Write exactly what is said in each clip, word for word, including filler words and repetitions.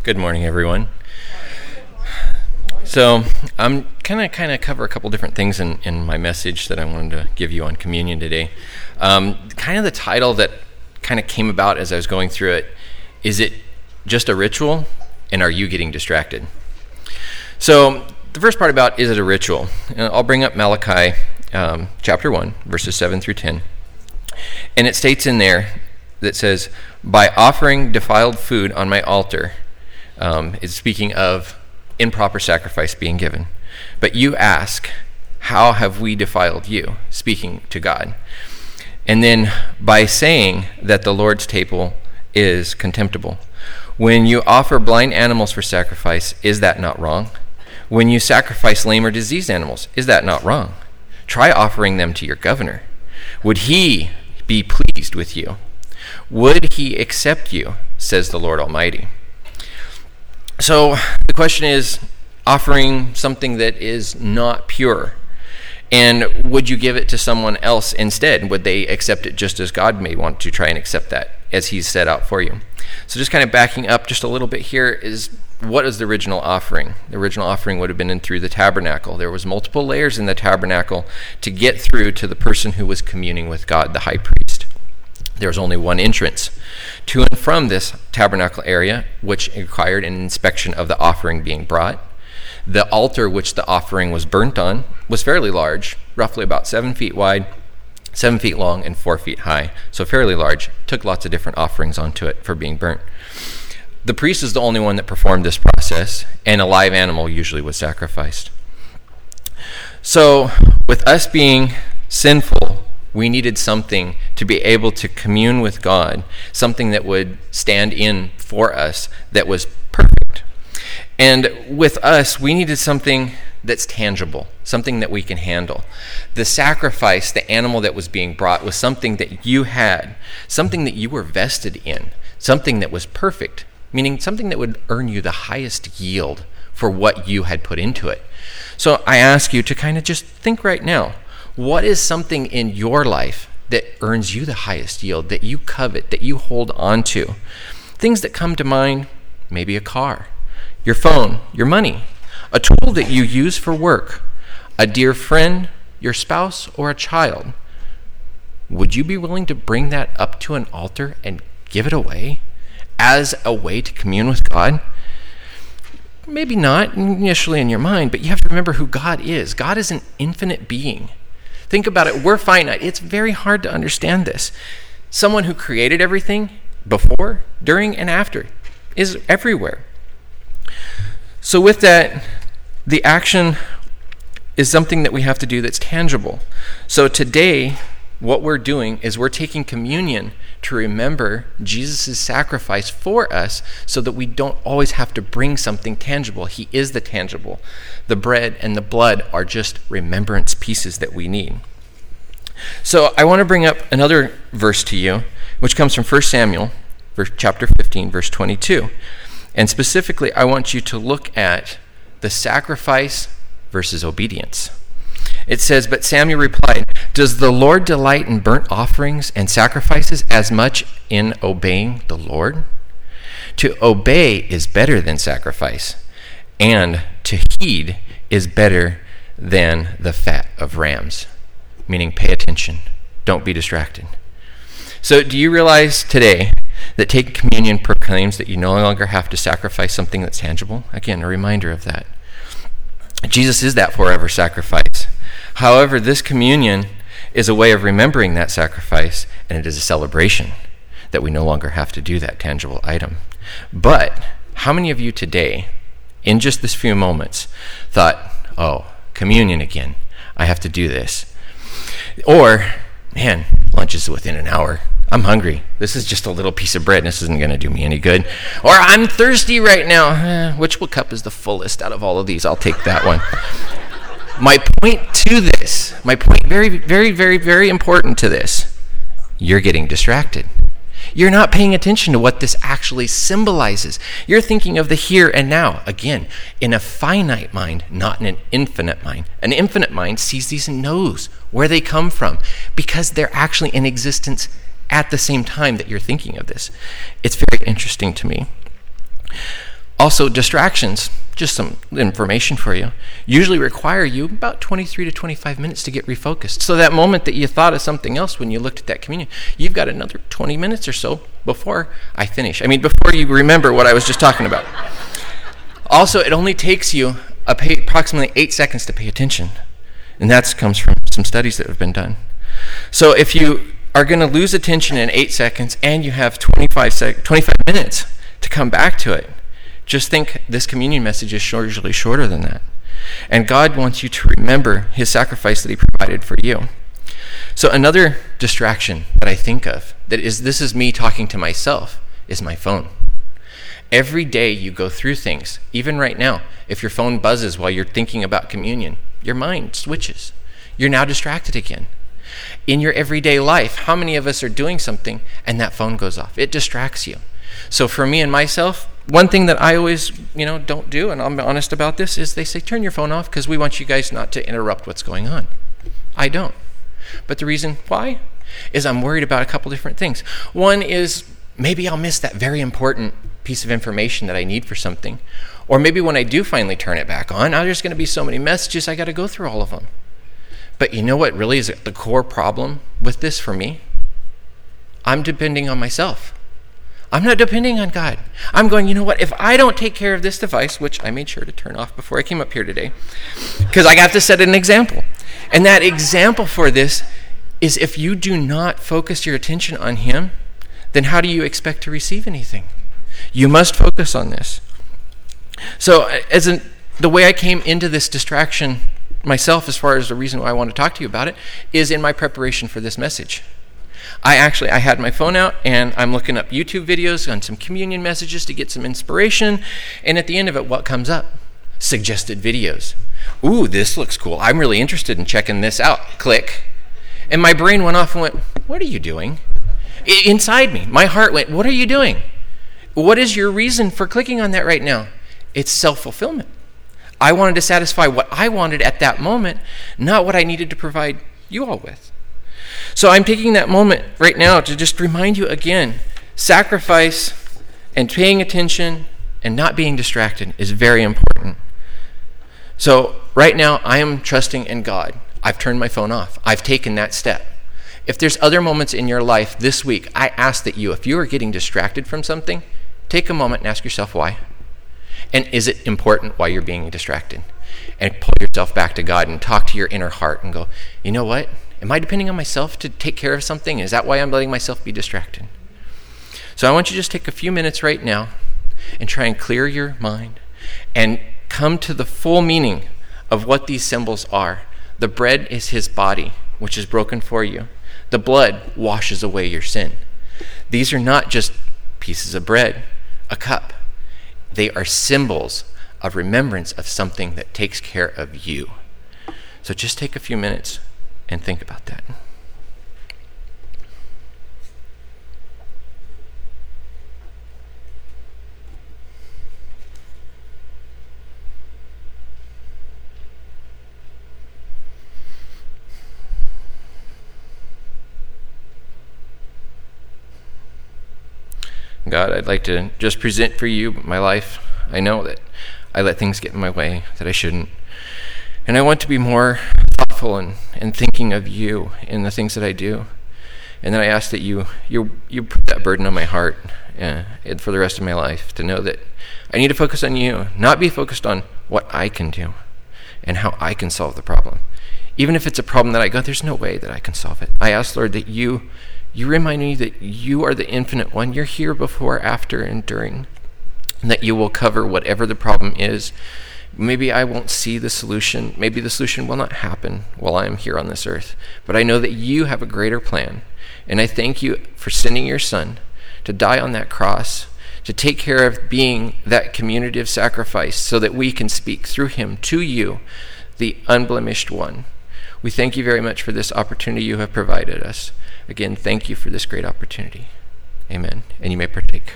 Good morning, everyone. So I'm kind of kind of cover a couple different things in, in my message that I wanted to give you on communion today. Um, kind of the title that kind of came about as I was going through it, is it just a ritual, and are you getting distracted? So the first part about is it a ritual? And I'll bring up Malachi um, chapter one, verses seven through ten. And it states in there that says, by offering defiled food on my altar, um, it's speaking of improper sacrifice being given. But you ask, how have we defiled you? Speaking to God. And then by saying that the Lord's table is contemptible. When you offer blind animals for sacrifice, is that not wrong? When you sacrifice lame or diseased animals, is that not wrong? Try offering them to your governor. Would he be pleased with you? Would he accept you, says the Lord Almighty? So the question is, offering something that is not pure, and would you give it to someone else instead? Would they accept it just as God may want to try and accept that as he's set out for you? So just kind of backing up just a little bit here is, what is the original offering? The original offering would have been in through the tabernacle. There was multiple layers in the tabernacle to get through to the person who was communing with God, the high priest. There was only one entrance to and from this tabernacle area, which required an inspection of the offering being brought. The altar which the offering was burnt on was fairly large, roughly about seven feet wide, seven feet long, and four feet high. So fairly large. Took lots of different offerings onto it for being burnt. The priest is the only one that performed this process, and a live animal usually was sacrificed. So with us being sinful, we needed something to be able to commune with God, something that would stand in for us that was perfect. And with us, we needed something that's tangible, something that we can handle. The sacrifice, the animal that was being brought, was something that you had, something that you were vested in, something that was perfect, meaning something that would earn you the highest yield for what you had put into it. So I ask you to kind of just think right now, what is something in your life that earns you the highest yield, that you covet, that you hold on to? Things that come to mind, maybe a car, your phone, your money, a tool that you use for work, a dear friend, your spouse, or a child. Would you be willing to bring that up to an altar and give it away as a way to commune with God? Maybe not initially in your mind, but you have to remember who God is. God is an infinite being. Think about it. We're finite. It's very hard to understand this. Someone who created everything before, during, and after is everywhere. So with that, the action is something that we have to do that's tangible. So today, what we're doing is we're taking communion to remember Jesus' sacrifice for us so that we don't always have to bring something tangible. He is the tangible. The bread and the blood are just remembrance pieces that we need. So I want to bring up another verse to you, which comes from First Samuel, verse, chapter fifteen, verse twenty-two. And specifically, I want you to look at the sacrifice versus obedience. It says, but Samuel replied, does the Lord delight in burnt offerings and sacrifices as much in obeying the Lord? To obey is better than sacrifice, and to heed is better than the fat of rams. Meaning, pay attention. Don't be distracted. So do you realize today that taking communion proclaims that you no longer have to sacrifice something that's tangible? Again, a reminder of that. Jesus is that forever sacrifice. However, this communion is a way of remembering that sacrifice, and it is a celebration that we no longer have to do that tangible item. But how many of you today, in just this few moments, thought, oh, communion again, I have to do this? Or, man, lunch is within an hour. I'm hungry. This is just a little piece of bread, and this isn't going to do me any good. Or I'm thirsty right now. Eh, which cup is the fullest out of all of these? I'll take that one. My point to this, my point very, very, very, very important to this, you're getting distracted. You're not paying attention to what this actually symbolizes. You're thinking of the here and now, again, in a finite mind, not in an infinite mind. An infinite mind sees these and knows where they come from because they're actually in existence at the same time that you're thinking of this. It's very interesting to me. Also, distractions, just some information for you, usually require you about twenty-three to twenty-five minutes to get refocused. So that moment that you thought of something else when you looked at that communion, you've got another twenty minutes or so before I finish. I mean, before you remember what I was just talking about. Also, it only takes you a pay, approximately eight seconds to pay attention. And that comes from some studies that have been done. So if you are going to lose attention in eight seconds and you have twenty-five, sec- twenty-five minutes to come back to it, just think this communion message is usually shorter than that. And God wants you to remember his sacrifice that he provided for you. So another distraction that I think of, that is this is me talking to myself, is my phone. Every day you go through things, even right now, if your phone buzzes while you're thinking about communion, your mind switches. You're now distracted again. In your everyday life, how many of us are doing something and that phone goes off? It distracts you. So for me and myself, one thing that I always, you know, don't do, and I'm honest about this, is they say, turn your phone off because we want you guys not to interrupt what's going on. I don't. But the reason why is I'm worried about a couple different things. One is maybe I'll miss that very important piece of information that I need for something. Or maybe when I do finally turn it back on, now there's going to be so many messages, I got to go through all of them. But you know what really is the core problem with this for me? I'm depending on myself. I'm not depending on God. I'm going, you know what, if I don't take care of this device, which I made sure to turn off before I came up here today, because I got to set an example. And that example for this is if you do not focus your attention on him, then how do you expect to receive anything? You must focus on this. So as in, the way I came into this distraction myself, as far as the reason why I want to talk to you about it, is in my preparation for this message. I actually, I had my phone out and I'm looking up YouTube videos on some communion messages to get some inspiration. And at the end of it, what comes up? Suggested videos. Ooh, this looks cool. I'm really interested in checking this out. Click. And my brain went off and went, what are you doing? I- inside me, my heart went, what are you doing? What is your reason for clicking on that right now? It's self-fulfillment. I wanted to satisfy what I wanted at that moment, not what I needed to provide you all with. So I'm taking that moment right now to just remind you again, sacrifice and paying attention and not being distracted is very important. So right now I am trusting in God. I've turned my phone off. I've taken that step. If there's other moments in your life this week, I ask that you, if you are getting distracted from something, take a moment and ask yourself why. And is it important why you're being distracted? And pull yourself back to God and talk to your inner heart and go, you know what? Am I depending on myself to take care of something? Is that why I'm letting myself be distracted? So I want you to just take a few minutes right now and try and clear your mind and come to the full meaning of what these symbols are. The bread is his body, which is broken for you. The blood washes away your sin. These are not just pieces of bread, a cup. They are symbols of remembrance of something that takes care of you. So just take a few minutes and think about that. God, I'd like to just present for you my life. I know that I let things get in my way that I shouldn't. And I want to be more thoughtful and, and thinking of you in the things that I do. And then I ask that you you you put that burden on my heart uh, and for the rest of my life to know that I need to focus on you, not be focused on what I can do and how I can solve the problem. Even if it's a problem that I go, there's no way that I can solve it. I ask, Lord, that you You remind me that you are the infinite one. You're here before, after, and during. And that you will cover whatever the problem is. Maybe I won't see the solution. Maybe the solution will not happen while I am here on this earth. But I know that you have a greater plan. And I thank you for sending your son to die on that cross, to take care of being that community of sacrifice so that we can speak through him to you, the unblemished one. We thank you very much for this opportunity you have provided us. Again, thank you for this great opportunity. Amen. And you may partake.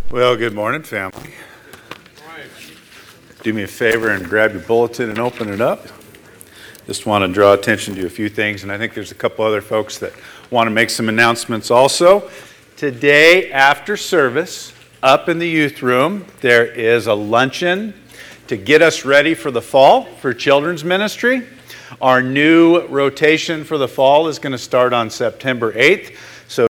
Well, good morning, family. Do me a favor and grab your bulletin and open it up. Just want to draw attention to a few things, and I think there's a couple other folks that want to make some announcements also. Today, after service, up in the youth room, there is a luncheon to get us ready for the fall for children's ministry. Our new rotation for the fall is going to start on September eighth.